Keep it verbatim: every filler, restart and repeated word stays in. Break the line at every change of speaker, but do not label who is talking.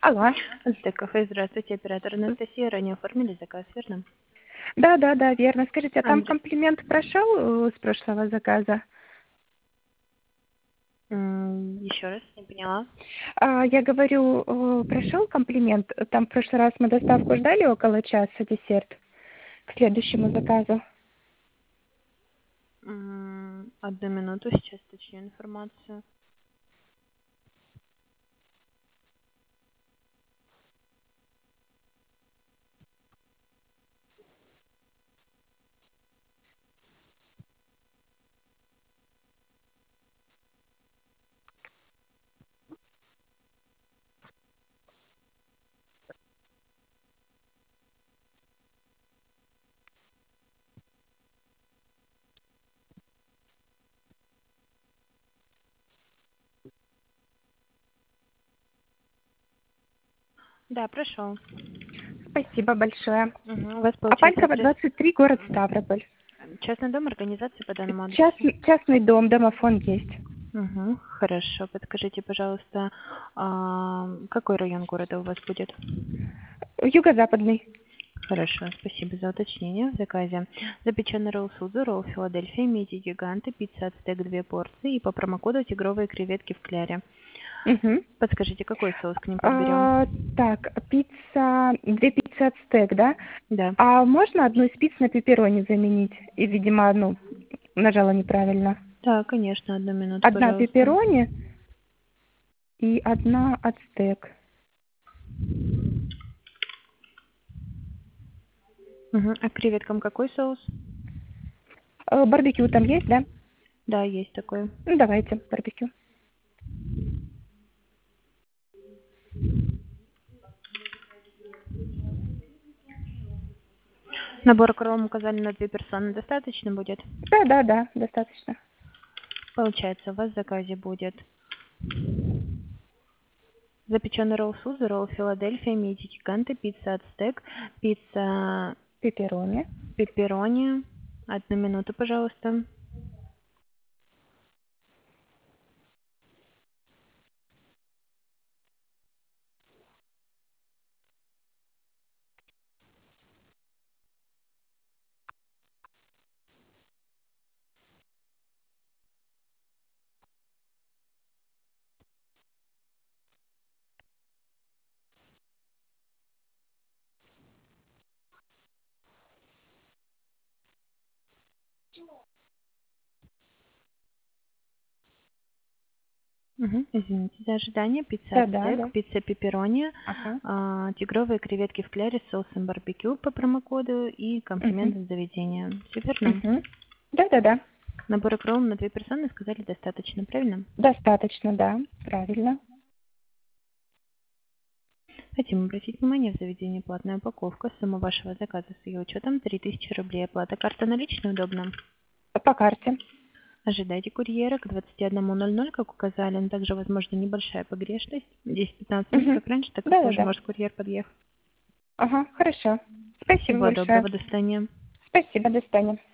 Алло.
Алтек-кафе, здравствуйте, оператор Анастасия. Ранее оформили заказ, верно?
Да, да, да, верно. Скажите, а там
Андрей.
комплимент прошел э, с прошлого заказа?
М, Еще раз, не поняла.
А, я говорю, э, прошел комплимент? Там в прошлый раз мы доставку ждали около часа, десерт, к следующему заказу.
М, Одну минуту, сейчас точнее информацию. Да, прошел.
Спасибо большое.
Угу. У вас получается
Апанькова,
адрес
двадцать три, город Ставрополь.
частный дом организации по данному адресу?
Частный, частный дом, домофон есть.
Угу. Хорошо, подскажите, пожалуйста, а, какой район города у вас будет?
Юго-западный.
Хорошо, спасибо за уточнение в заказе. Запеченный ролл Судо, ролл Филадельфия, мидии гиганты, пицца ацтек две порции и по промокоду тигровые креветки в кляре.
Угу.
Подскажите, какой соус к ним подберем?
А, так, пицца, две пиццы ацтек, да?
Да.
А можно одну из пиц на пепперони заменить? И, видимо, ну, нажала неправильно.
Да, конечно, одну минуту,
Одна
пожалуйста.
пепперони и одна ацтек.
Угу. А к креветкам какой соус?
Э, Барбекю там есть, да?
Да, есть такой.
Ну, давайте, барбекю.
Набор кром указали на две персоны. Достаточно будет?
Да, да, да, достаточно.
Получается, у вас в заказе будет запеченный ролл Судо, ролл Филадельфия, мидии гиганты, пицца ацтек, пицца
Пепперони.
пепперони. Одну минуту, пожалуйста. Угу. Извините за ожидание. Пицца
Да, да,
ацтек,
да.
пицца пепперони,
Ага.
а, тигровые креветки в кляре с соусом барбекю по промокоду и
Угу.
комплимент от заведения. Все верно?
Угу. Да, да, да.
Набора кром на две персоны сказали достаточно, правильно?
Достаточно, да. Правильно.
Хотим обратить внимание, в заведении платная упаковка. Сумма вашего заказа с ее учетом три тысячи рублей. Оплата карта наличная удобно.
По карте.
Ожидайте курьера к двадцати одному ноль ноль, как указали, но также возможна небольшая погрешность. десять-пятнадцать минут,
Угу.
как раньше, так как
Да, да,
позже
да.
может курьер подъехать.
Ага, хорошо. Спасибо
Всего
большое.
доброго, до свидания.
Спасибо, до свидания.